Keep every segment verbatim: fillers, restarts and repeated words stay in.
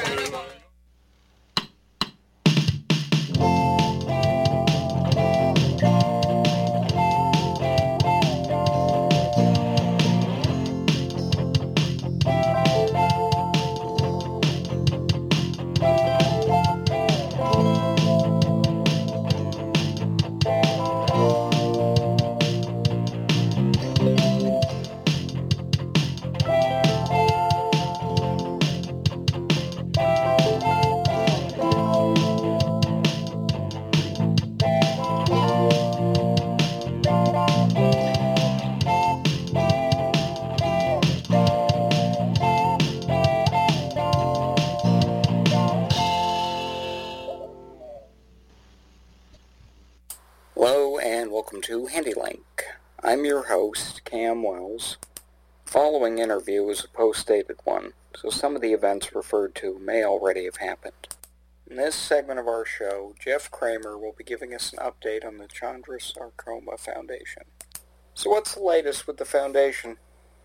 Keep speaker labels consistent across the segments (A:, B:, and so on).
A: Hello and welcome to HandyLink. I'm your host, Cam Wells. The following interview is a post-dated one, so some of the events referred to may already have happened. In this segment of our show, Jeff Kramer will be giving us an update on the Chandra Sarcoma Foundation. So what's the latest with the foundation?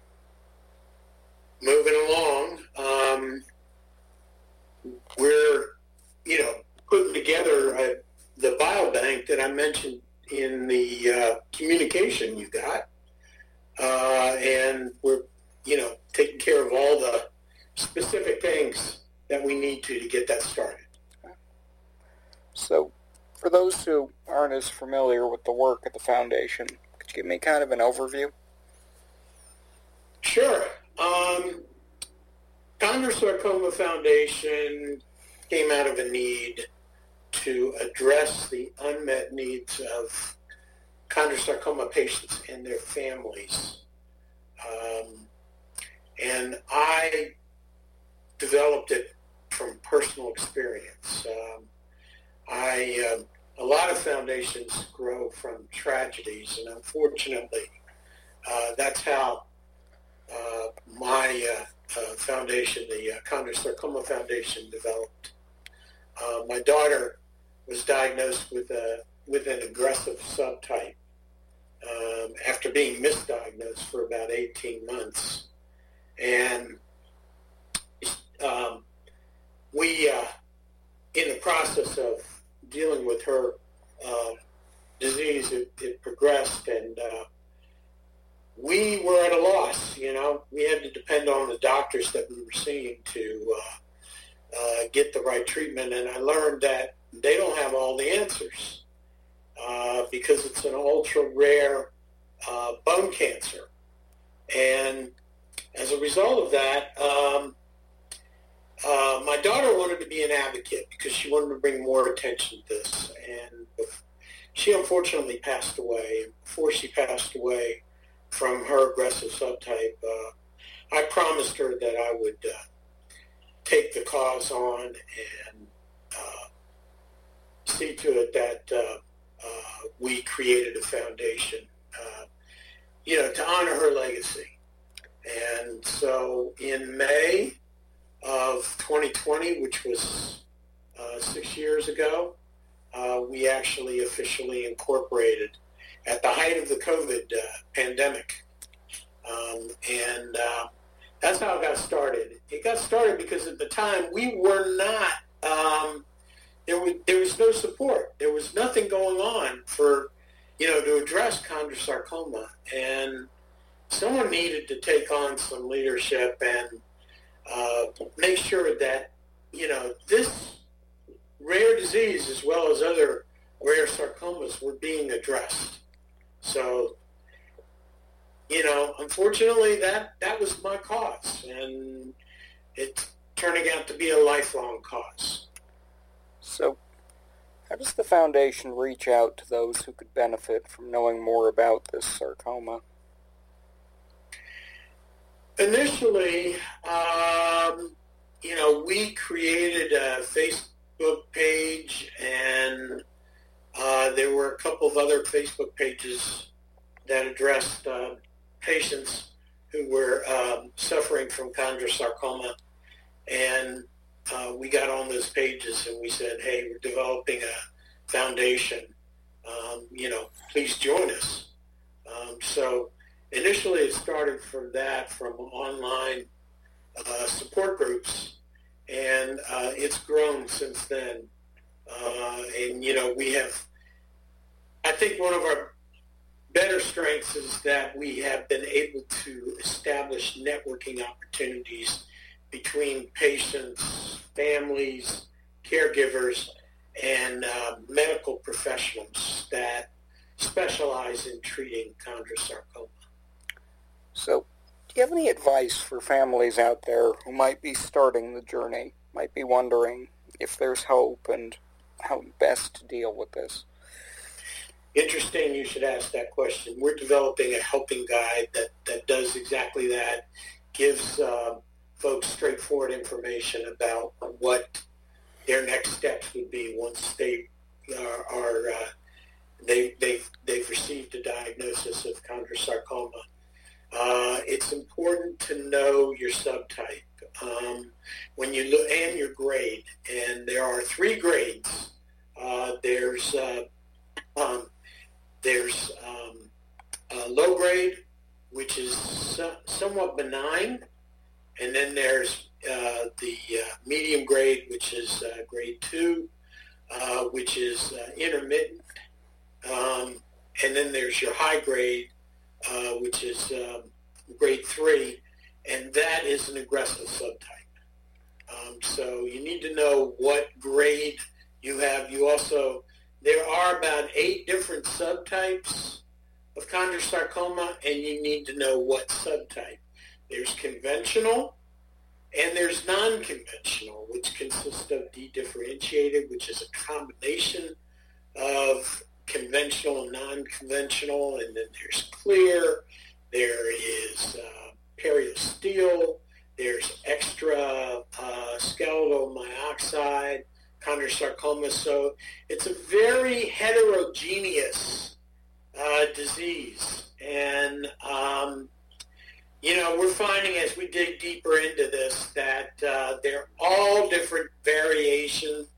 B: Moving along, um, we're, you know, putting together a, the biobank that I mentioned in the uh, communication you got, uh, and we're, you know, taking care of all the specific things that we need to to get that started.
A: So, for those who aren't as familiar with the work at the foundation, could you give me kind of an overview?
B: Sure. Um, Chandra Sarcoma Foundation came out of a need to address the unmet needs of chondrosarcoma patients and their families. Um, and I developed it from personal experience. Um, I, uh, a lot of foundations grow from tragedies, and unfortunately, uh, that's how uh, my uh, uh, foundation, the uh, Chondrosarcoma Foundation, developed. Uh, my daughter was diagnosed with a with an aggressive subtype um, after being misdiagnosed for about eighteen months, and um, we, uh, in the process of dealing with her uh, disease, it, it progressed, and uh, we were at a loss. You know, we had to depend on the doctors that we were seeing to Uh, Uh, get the right treatment, and I learned that they don't have all the answers uh, because it's an ultra-rare uh, bone cancer. And as a result of that, um, uh, my daughter wanted to be an advocate because she wanted to bring more attention to this. And she unfortunately passed away. And before she passed away from her aggressive subtype, uh, I promised her that I would uh, take the cause on and uh, see to it that uh, uh, we created a foundation, uh, you know, to honor her legacy. And so in May of twenty twenty, which was uh, six years ago, uh, we actually officially incorporated at the height of the COVID uh, pandemic. Um, and uh, That's how it got started. It got started because at the time we were not, um, there was, there was no support. There was nothing going on for, you know, to address chondrosarcoma. And someone needed to take on some leadership and uh, make sure that, you know, this rare disease as well as other rare sarcomas were being addressed. So, you know, unfortunately, that, that was my cause, and it's turning out to be a lifelong cause.
A: So, how does the foundation reach out to those who could benefit from knowing more about this sarcoma?
B: Initially, um, you know, we created a Facebook page, and uh, there were a couple of other Facebook pages that addressed uh, patients who were um, suffering from chondrosarcoma, and uh, we got on those pages and we said, hey, we're developing a foundation, um, you know, please join us. Um, so initially it started from that, from online uh, support groups, and and uh, it's grown since then. Uh, and, you know, we have, I think one of our better strengths is that we have been able to establish networking opportunities between patients, families, caregivers, and uh, medical professionals that specialize in treating chondrosarcoma.
A: So, do you have any advice for families out there who might be starting the journey, might be wondering if there's hope and how best to deal with this?
B: Interesting you should ask that question. We're developing a helping guide that, that does exactly that, gives uh, folks straightforward information about what their next steps would be once they are, are uh, they, they've, they've received a diagnosis of chondrosarcoma. Uh, it's important to know your subtype um, when you look, and your grade. And there are three grades. Uh, there's uh, um, there's um, uh, low grade, which is so, somewhat benign, and then there's uh, the uh, medium grade, which is uh, grade two, uh, which is uh, intermittent, um, and then there's your high grade, uh, which is um, grade three, and that is an aggressive subtype. Um, so you need to know what grade you have. You also, there are about eight different subtypes of chondrosarcoma, and you need to know what subtype. There's conventional, and there's non-conventional, which consists of dedifferentiated, which is a combination of conventional and non-conventional, and then there's clear, there is uh, periosteal, there's extra uh, skeletal myoxide, chondrosarcoma. So it's a very heterogeneous uh, disease. And, um, you know, we're finding as we dig deeper into this that uh, they're all different variations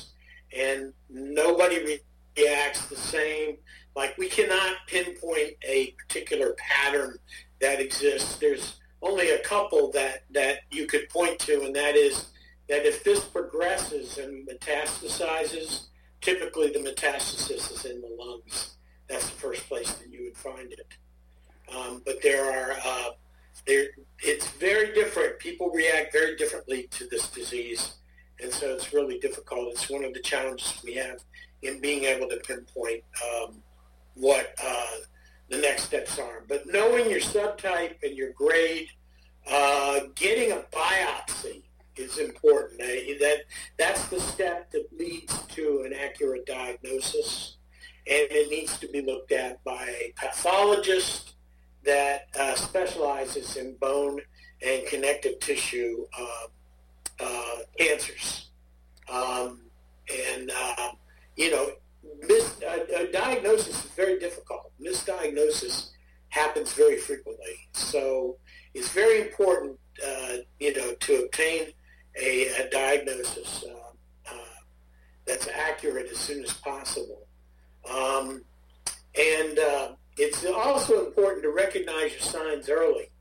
B: and nobody reacts the same. Like, we cannot pinpoint a particular pattern that exists. There's only a couple that, that you could point to, and that is that if this progresses and metastasizes, typically the metastasis is in the lungs. That's the first place that you would find it. Um, but there are, uh, there, it's very different. People react very differently to this disease, and so it's really difficult. It's one of the challenges we have in being able to pinpoint um, what uh, the next steps are. But knowing your subtype and your grade, uh, getting a biopsy is important. Uh, that that's the step that leads to an accurate diagnosis, and it needs to be looked at by a pathologist that uh, specializes in bone and connective tissue uh, uh, cancers. Um, and, uh, you know, mis- a, a diagnosis is very difficult. Misdiagnosis happens very frequently. So it's very important, uh, you know, to obtain a, a diagnosis uh, uh, that's accurate as soon as possible. Um, and uh, it's also important to recognize your signs early.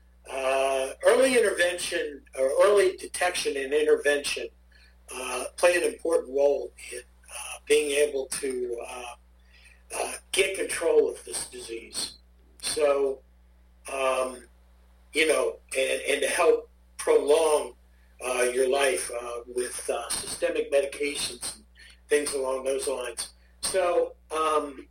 B: Uh, early intervention or early detection and intervention uh, play an important role in uh, being able to uh, uh, get control of this disease. So, um, you know, and, and to help prolong uh, your life uh, with uh, systemic medications and things along those lines. So, um,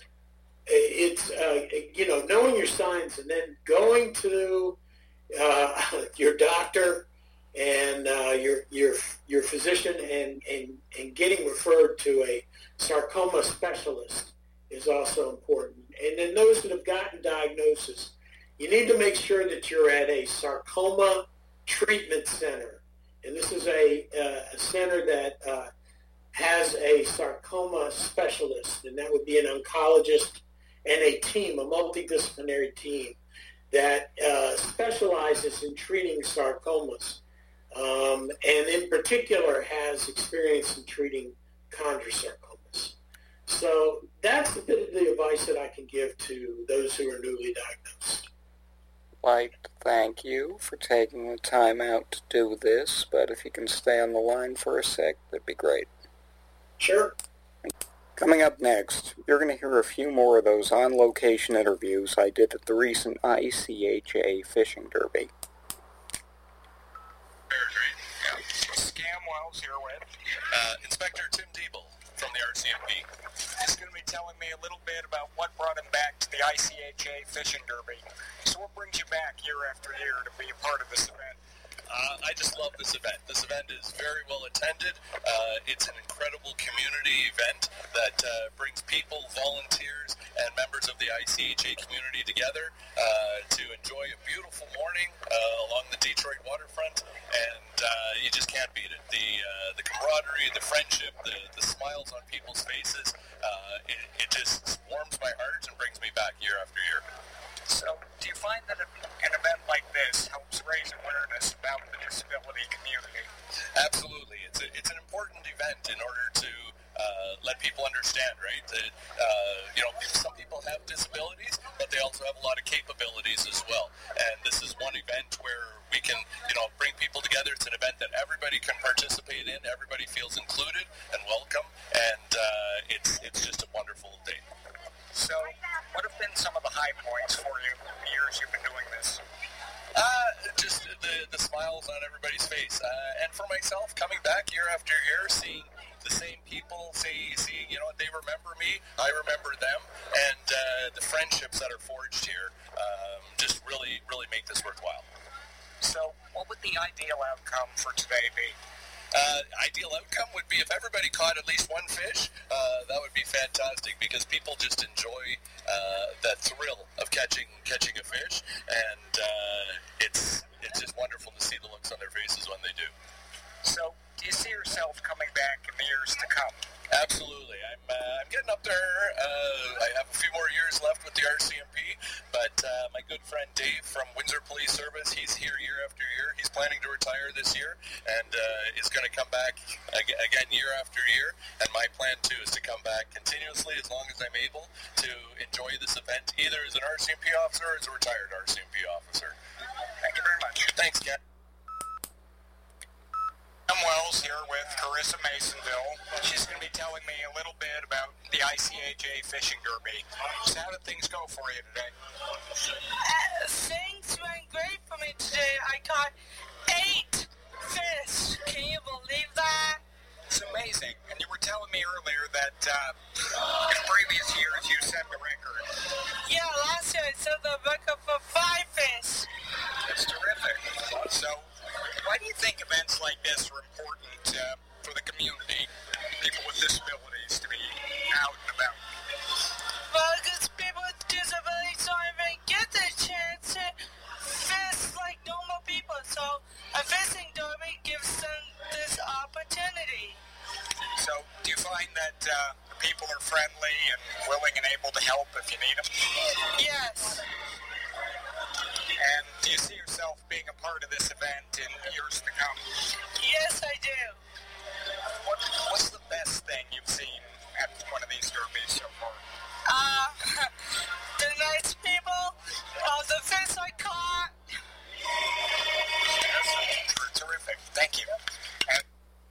B: it's, uh, you know, knowing your signs and then going to uh, your doctor and uh, your your your physician and, and, and getting referred to a sarcoma specialist is also important. And then those that have gotten diagnosis, you need to make sure that you're at a sarcoma treatment center. And this is a, uh, a center that uh, has a sarcoma specialist, and that would be an oncologist and a team, a multidisciplinary team that uh, specializes in treating sarcomas, um, and in particular has experience in treating chondrosarcomas. So that's a bit of the advice that I can give to those who are newly diagnosed.
A: like to thank you for taking the time out to do this, but if you can stay on the line for a sec, that'd be great.
B: Sure.
A: Coming up next, you're going to hear a few more of those on-location interviews I did at the recent I C H A Fishing Derby.
C: Cam Wells here with uh, Inspector Tim Diebel from the R C M P. He's going to be telling me a little bit about what brought him back to the I C H A Fishing Derby. So what brings you back year after year to be a part of this event?
D: Uh, I just love this event. This event is very well attended. Uh, it's an incredible community event that uh, brings people, volunteers, and members of the I C H A community together uh, to enjoy a beautiful morning uh, along the Detroit waterfront, and uh, you just can't beat it. The uh, the camaraderie, the friendship, the, the smiles on people's faces, uh, it, it just warms my heart and brings me back year after year.
C: So, do you find that an event like this helps raise awareness about the disability community?
D: Absolutely. It's a, it's an important event in order to uh, let people understand, right, that, uh, you know, some people have disabilities, but they also have a lot of capabilities as well. And this is one event where we can, you know, bring people together. It's an event that everybody can participate in. Everybody feels included and welcome, and uh, it's it's just a wonderful day.
C: So, what have been some of the high points for you in the years you've been doing this?
D: Uh, just the, the smiles on everybody's face. Uh, and for myself, coming back year after year, seeing the same people, see, see, you know, they remember me, I remember them, and uh, the friendships that are forged here um, just really, really make this worthwhile.
C: So, what would the ideal outcome for today be?
D: Uh, ideal outcome would be if everybody caught at least one fish. Uh, that would be fantastic because people just enjoy uh, that thrill of catching catching a fish, and uh, it's it's just wonderful to see the looks on their faces when they do.
C: So, do you see yourself coming back in the years to come?
D: Absolutely. I'm uh, I'm getting up there. Uh, I have a few more years left with the R C M P, but uh, my good friend Dave from Windsor Police Service, he's here year after year. He's planning to retire this year and uh, is going to come back ag- again year after year. And my plan, too, is to come back continuously as long as I'm able to enjoy this event, either as an R C M P officer or as a retired R C M P officer.
C: Thank you very much.
D: Thanks, Ken.
C: I'm Wells here with Carissa Masonville. She's going to be telling me a little bit about the I C H A Fishing Derby. So how did things go for you today?
E: Uh, things went great for me today. I caught eight fish. Can you believe that?
C: It's amazing. And you were telling me earlier that uh, in previous years you set the record.
E: Yeah, last year I set the record for five fish.
C: That's terrific. So why do you think events like this are important uh, for the community, people with disabilities, to be out and about?
E: Well, because people with disabilities don't even get the chance to fish like normal people. So a fishing derby gives them this opportunity.
C: So do you find that uh, people are friendly and willing and able to help if you need them?
E: Yes.
C: And do you see yourself being a part of this event in years to come?
E: Yes, I do.
C: What, what's the best thing you've seen at one of these derbies so far?
E: Uh, the nice people, uh, the fish I caught.
C: Terrific. Thank you. And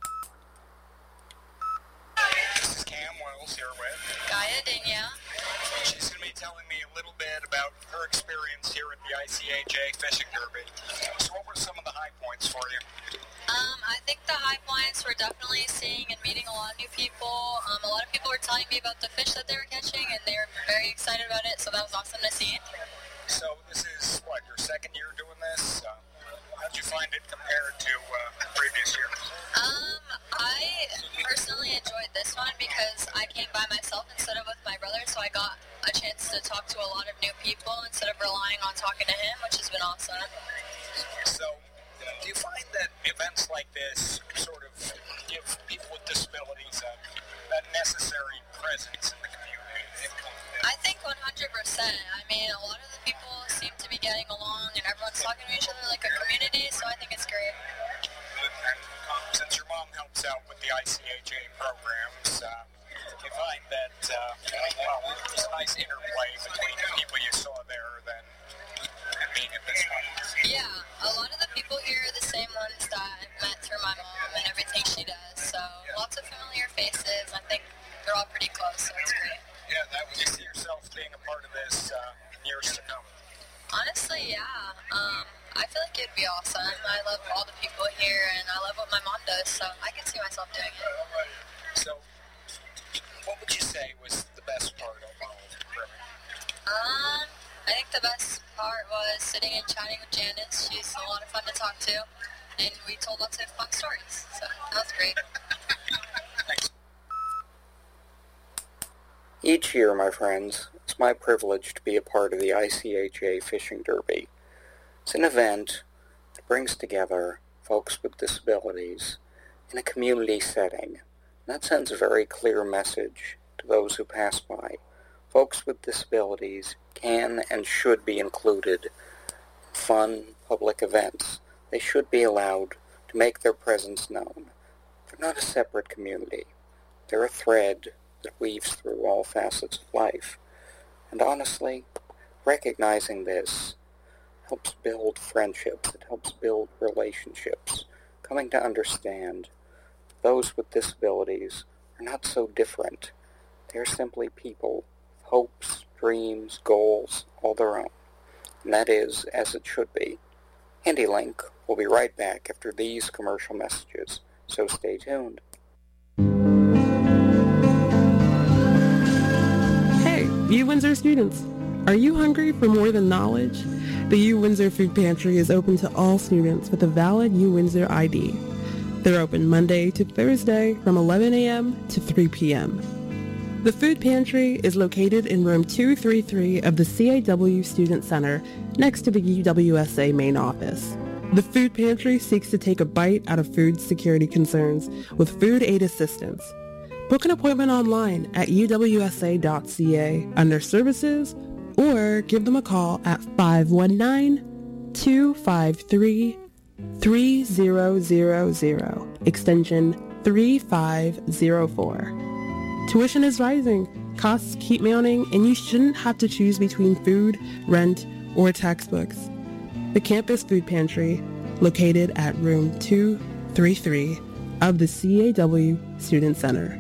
C: this is Cam Wells here with
F: Gaia Dinya.
C: She's going to be telling me a little bit about her experience here at the I C H A Fishing Derby. So what were some of the high points for you?
F: Um, I think the high points were definitely seeing and meeting a lot of new people. Um, a lot of people were telling me about the fish that they were catching, and they were very excited about it, so that was awesome to see.
C: So this is, what, your second year doing this? Uh, how did you find it compared to uh, previous years?
F: Um, I personally enjoyed this one because I came by myself instead of with my brother, so I got a chance to talk to a lot of new people instead of relying on talking to him, which has been awesome.
C: So, do you find that events like this sort of give people with disabilities a, that necessary presence in the community?
F: I think one hundred percent. I mean, a lot of the people seem to be getting along, and everyone's talking to each other like a community, so I think it's great.
C: And since your mom helps out with the I C H A programs, uh, you find that, uh, well, there's a nice interplay between the people you saw there then and being at this one.
F: Yeah, a lot of the people here are the same ones that I met through my mom and everything she does. So yeah. Lots of familiar faces. I think they're all pretty close, so it's great.
C: Yeah, that was. Do you see yourself being a part of this uh, in years to come?
F: Honestly, yeah. Um, I feel like it'd be awesome. I love all the people here, and I love what my mom does, so I can see myself doing it.
C: So, what would you say was the best part of all of it?
F: Um, I think the best part was sitting and chatting with Janice. She's a lot of fun to talk to, and we told lots of fun stories, so that was great.
C: Thanks.
A: Each year, my friends, it's my privilege to be a part of the I C H A Fishing Derby. It's an event that brings together folks with disabilities in a community setting. And that sends a very clear message to those who pass by. Folks with disabilities can and should be included in fun public events. They should be allowed to make their presence known. They're not a separate community. They're a thread that weaves through all facets of life. And honestly, recognizing this helps build friendships. It helps build relationships. Coming to understand those with disabilities are not so different. They're simply people with hopes, dreams, goals, all their own. And that is as it should be. HandyLink will be right back after these commercial messages, so stay tuned.
G: Hey, U Windsor students! Are you hungry for more than knowledge? The U Windsor Food Pantry is open to all students with a valid U Windsor I D. They're open Monday to Thursday from eleven a.m. to three p.m. The Food Pantry is located in room two thirty-three of the C A W Student Center next to the U W S A main office. The Food Pantry seeks to take a bite out of food security concerns with food aid assistance. Book an appointment online at u w s a dot c a under services or give them a call at five one nine, two five three, three zero zero zero, extension three five zero four. Tuition is rising, costs keep mounting, and you shouldn't have to choose between food, rent, or textbooks. The Campus Food Pantry, located at room two thirty-three of the C A W Student Center.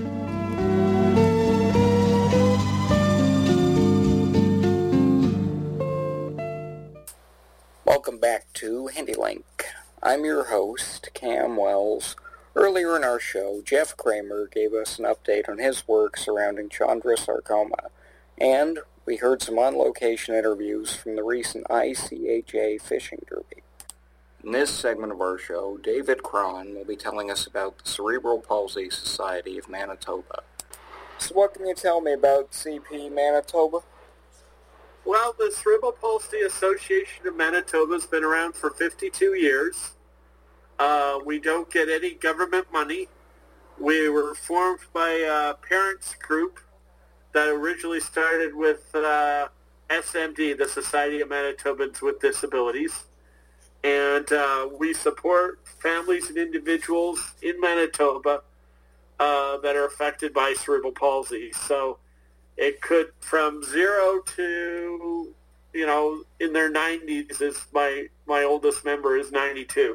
A: Welcome back to HandyLink. I'm your host, Cam Wells. Earlier in our show, Jeff Kramer gave us an update on his work surrounding chondrosarcoma, and we heard some on-location interviews from the recent I C H A Fishing Derby. In this segment of our show, David Cron will be telling us about the Cerebral Palsy Society of Manitoba. So what can you tell me about C P Manitoba?
B: Well, the Cerebral Palsy Association of Manitoba has been around for fifty-two years. Uh, we don't get any government money. We were formed by a parents group that originally started with uh, S M D, the Society of Manitobans with Disabilities. And uh, we support families and individuals in Manitoba uh, that are affected by cerebral palsy. So it could, from zero to, you know, in their nineties, is my, my oldest member is ninety-two.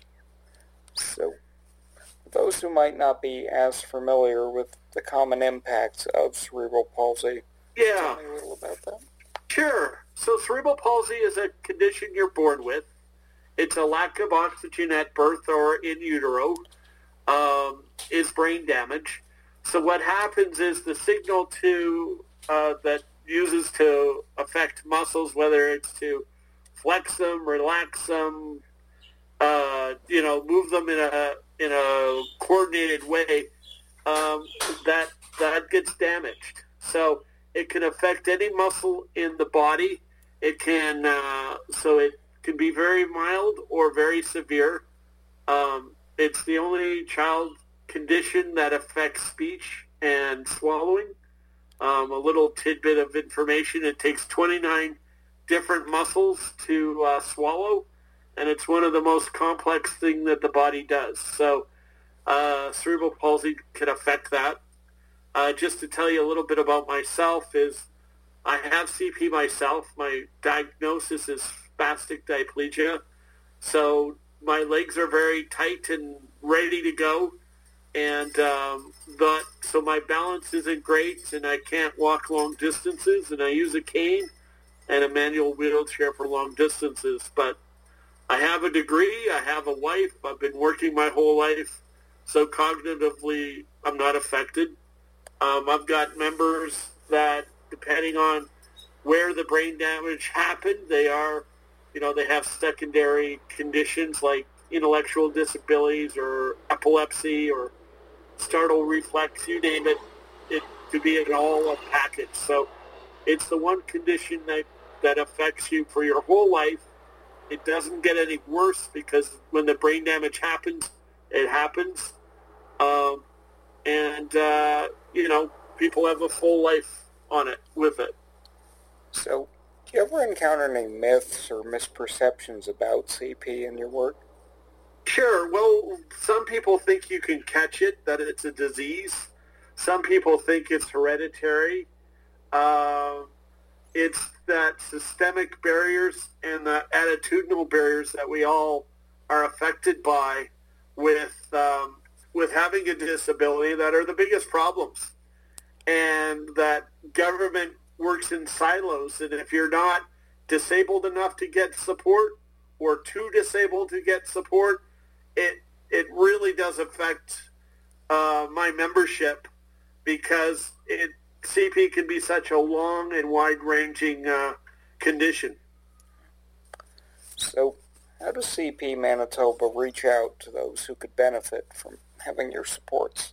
A: So, those who might not be as familiar with the common impacts of cerebral palsy,
B: yeah.
A: tell me a little about that.
B: Sure. So cerebral palsy is a condition you're born with. It's a lack of oxygen at birth or in utero, um, is brain damage. So what happens is the signal to uh, that uses to affect muscles, whether it's to flex them, relax them, uh, you know, move them in a in a coordinated way, um, that that gets damaged. So it can affect any muscle in the body. It can uh, so it can be very mild or very severe. Um, it's the only child condition that affects speech and swallowing. Um, a little tidbit of information: it takes twenty-nine different muscles to uh, swallow, and it's one of the most complex things that the body does. So uh, cerebral palsy can affect that. Uh, just to tell you a little bit about myself is I have C P myself. My diagnosis is
H: spastic diplegia. So my legs are very tight and ready to go. And um, but so my balance isn't great, and I can't walk long distances, and I use a cane and a manual wheelchair for long distances. But I have a degree, I have a wife, I've been working my whole life, so cognitively I'm not affected. Um, I've got members that, depending on where the brain damage happened, they are, you know, they have secondary conditions like intellectual disabilities or epilepsy or startle reflex, you name it. It could be an all package. So it's the one condition that, that affects you for your whole life. It doesn't get any worse because when the brain damage happens, it happens. Um, and, uh, you know, people have a full life on it, with it.
A: So, do you ever encounter any myths or misperceptions about C P in your work?
H: Sure. Well, some people think you can catch it, that it's a disease. Some people think it's hereditary. Uh, it's that systemic barriers and the attitudinal barriers that we all are affected by with um, with having a disability that are the biggest problems. And that government works in silos. And if you're not disabled enough to get support or too disabled to get support, it it really does affect uh, my membership because it C P can be such a long and wide-ranging uh, condition.
A: So how does C P Manitoba reach out to those who could benefit from having your supports?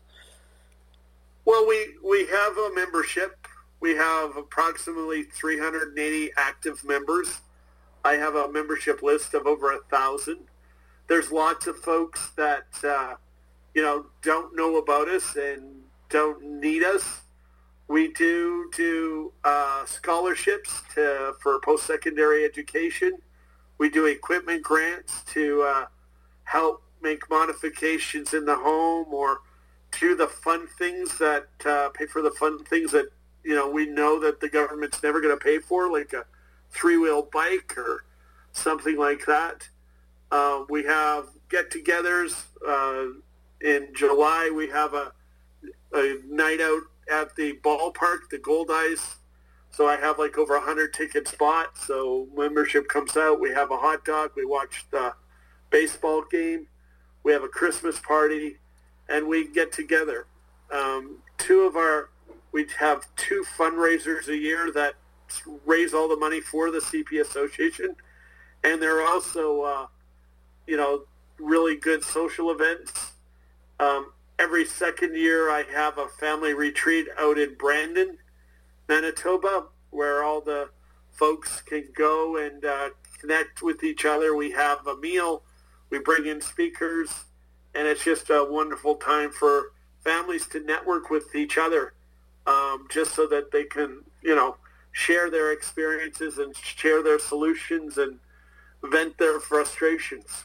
H: Well, we, we have a membership. We have approximately three hundred eighty active members. I have a membership list of over a thousand. There's lots of folks that, uh, you know, don't know about us and don't need us. We do do uh, scholarships to, for post-secondary education. We do equipment grants to uh, help make modifications in the home or do the fun things that, uh, pay for the fun things that, you know, we know that the government's never going to pay for, like a three-wheel bike or something like that. Uh, we have get-togethers. Uh, in July, we have a, a night out at the ballpark, the Goldeyes. So I have like over one hundred tickets bought. So membership comes out. We have a hot dog. We watch the baseball game. We have a Christmas party. And we get together. Um, two of our, we have two fundraisers a year that raise all the money for the C P Association. And there are also, uh, you know, really good social events. Um, every second year I have a family retreat out in Brandon, Manitoba, where all the folks can go and uh, connect with each other. We have a meal. We bring in speakers. And it's just a wonderful time for families to network with each other um, just so that they can, you know, share their experiences and share their solutions and vent their frustrations.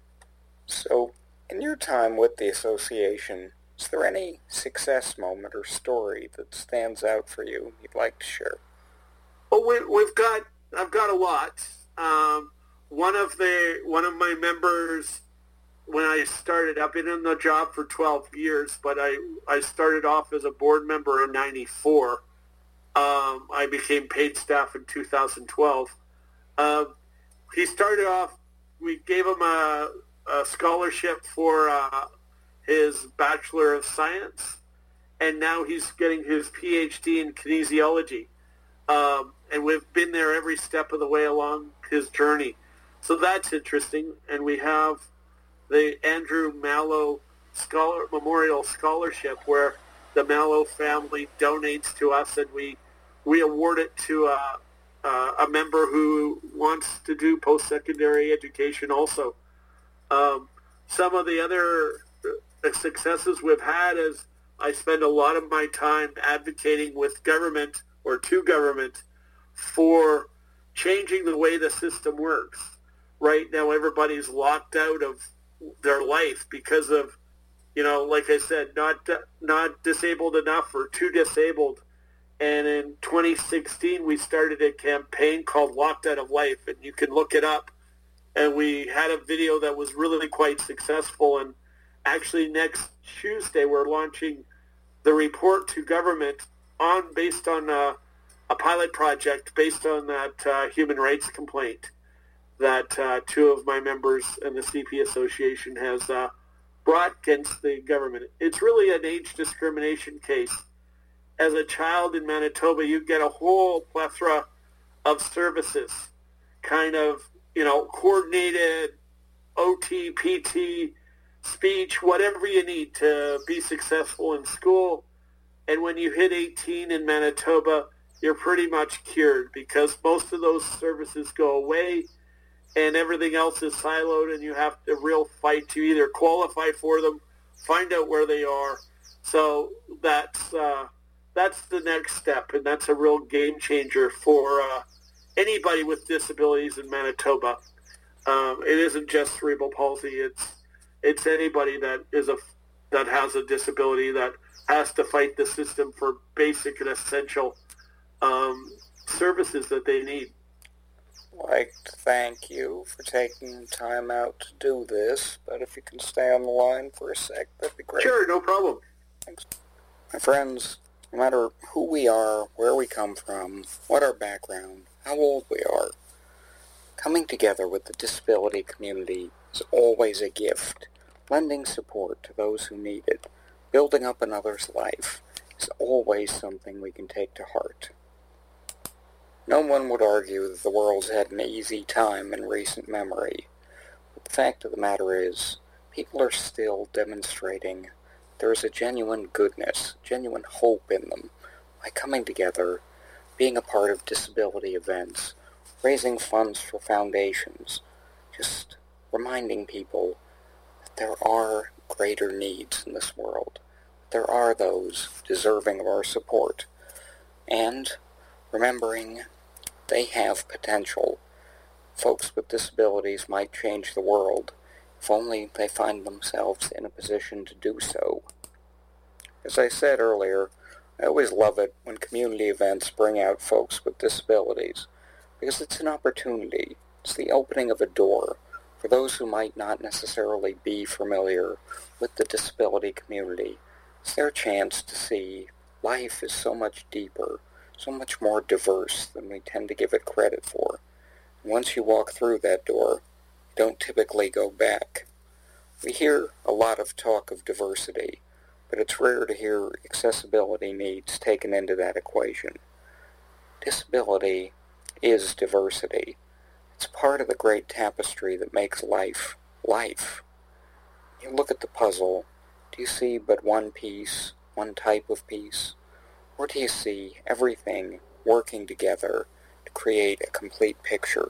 A: So, in your time with the association, is there any success moment or story that stands out for you you'd like to share?
H: Well, we, we've got, I've got a lot. Um, one of the, one of my members, when I started, I've been in the job for twelve years, but I, I started off as a board member in ninety-four. Um, I became paid staff in two thousand twelve. Uh, he started off, we gave him a, a scholarship for uh, his Bachelor of Science, and now he's getting his P H D in kinesiology. Um, and we've been there every step of the way along his journey. So that's interesting, and we have the Andrew Mallow Scholar Memorial Scholarship, where the Mallow family donates to us, and we we award it to a, a, a member who wants to do post-secondary education also. Um, some of the other successes we've had is I spend a lot of my time advocating with government or to government for changing the way the system works. Right now, everybody's locked out of their life because of, you know, like I said, not not disabled enough or too disabled. And in twenty sixteen, we started a campaign called Locked Out of Life, and you can look it up. And we had a video that was really quite successful. And actually next Tuesday, we're launching the report to government on based on uh, a pilot project based on that uh, human rights complaint that uh, two of my members in the C P Association has uh, brought against the government. It's really an age discrimination case. As a child in Manitoba, you get a whole plethora of services, kind of, you know, coordinated O T, P T, speech, whatever you need to be successful in school. And when you hit eighteen in Manitoba, you're pretty much cured because most of those services go away and everything else is siloed, and you have a real fight to either qualify for them, find out where they are. So that's uh, that's the next step, and that's a real game changer for uh, anybody with disabilities in Manitoba. Um, it isn't just cerebral palsy; it's it's anybody that is a that has a disability that has to fight the system for basic and essential um, services that they need.
A: I'd like to thank you for taking time out to do this, but if you can stay on the line for a sec, that'd be great.
H: Sure, no problem.
A: Thanks. My friends, no matter who we are, where we come from, what our background, how old we are, coming together with the disability community is always a gift. Lending support to those who need it, building up another's life, is always something we can take to heart. No one would argue that the world's had an easy time in recent memory, but the fact of the matter is, people are still demonstrating there is a genuine goodness, genuine hope in them by coming together, being a part of disability events, raising funds for foundations, just reminding people that there are greater needs in this world. There are those deserving of our support, and remembering they have potential. Folks with disabilities might change the world if only they find themselves in a position to do so. As I said earlier, I always love it when community events bring out folks with disabilities, because it's an opportunity. It's the opening of a door for those who might not necessarily be familiar with the disability community. It's their chance to see life is so much deeper, so much more diverse than we tend to give it credit for. And once you walk through that door, you don't typically go back. We hear a lot of talk of diversity, but it's rare to hear accessibility needs taken into that equation. Disability is diversity. It's part of the great tapestry that makes life, life. You look at the puzzle, do you see but one piece, one type of piece? Or do you see everything working together to create a complete picture?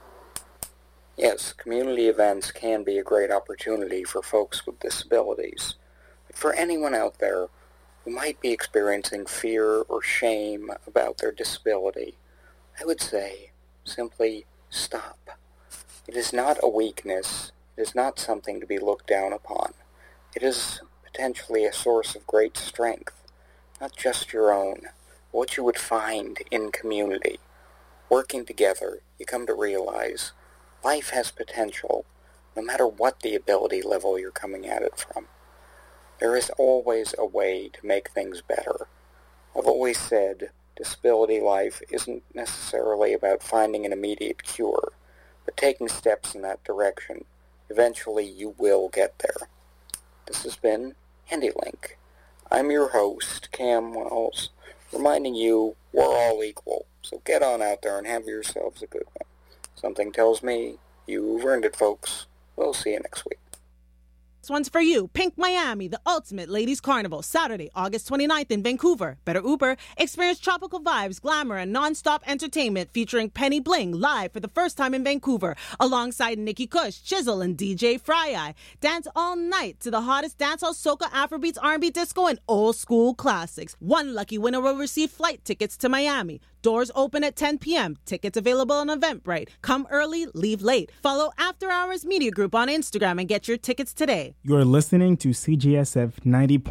A: Yes, community events can be a great opportunity for folks with disabilities. But for anyone out there who might be experiencing fear or shame about their disability, I would say simply stop. It is not a weakness. It is not something to be looked down upon. It is potentially a source of great strength. Not just your own, but what you would find in community. Working together, you come to realize life has potential, no matter what the ability level you're coming at it from. There is always a way to make things better. I've always said disability life isn't necessarily about finding an immediate cure, but taking steps in that direction. Eventually, you will get there. This has been HandyLink. I'm your host, Cam Wells, reminding you we're all equal, so get on out there and have yourselves a good one. Something tells me you've earned it, folks. We'll see you next week.
I: This one's for you. Pink Miami, the ultimate ladies carnival, Saturday, August twenty-ninth in Vancouver. Better Uber. Experience tropical vibes, glamour, and non-stop entertainment featuring Penny Bling live for the first time in Vancouver, alongside Nikki Kush, Chisel, and D J Fry Eye. Dance all night to the hottest dancehall, soca, Afrobeats, R and B, disco, and old school classics. One lucky winner will receive flight tickets to Miami. Doors open at ten p.m. Tickets available on Eventbrite. Come early, leave late. Follow After Hours Media Group on Instagram and get your tickets today.
J: You're listening to C G S F ninety point